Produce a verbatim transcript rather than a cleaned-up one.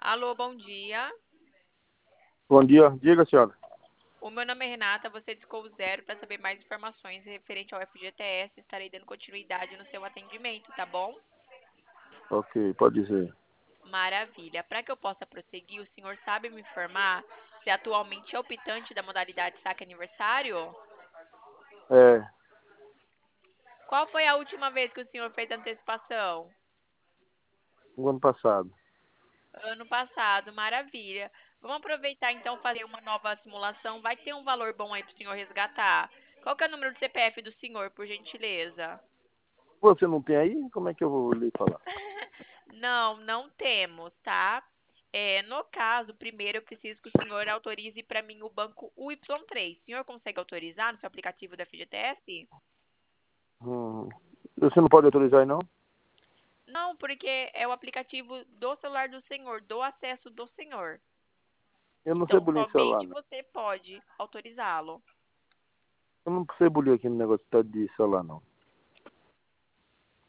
Alô, bom dia. Bom dia, diga, senhora. O meu nome é Renata, você discou o zero para saber mais informações referente ao F G T S. Estarei dando continuidade no seu atendimento, tá bom? Ok, pode dizer. Maravilha. Para que eu possa prosseguir, o senhor sabe me informar se atualmente é optante da modalidade saque aniversário? É, Qual foi a última vez que o senhor fez antecipação? no ano passado. Ano passado, maravilha. Vamos aproveitar então fazer uma nova simulação. Vai ter um valor bom aí para o senhor resgatar. Qual que é o número do C P F do senhor, por gentileza? Você não tem aí? Como é que eu vou lhe falar? Não, não temos, tá? É, no caso, primeiro eu preciso que o senhor autorize para mim o banco U Y três. O senhor consegue autorizar no seu aplicativo da F G T S? Hum, você não pode autorizar aí, não? Não, porque é o aplicativo do celular do senhor, do acesso do senhor. Eu não sei Então, bolir celular, somente não. você pode autorizá-lo. Eu não sei bolir aqui no negócio tá de celular, não.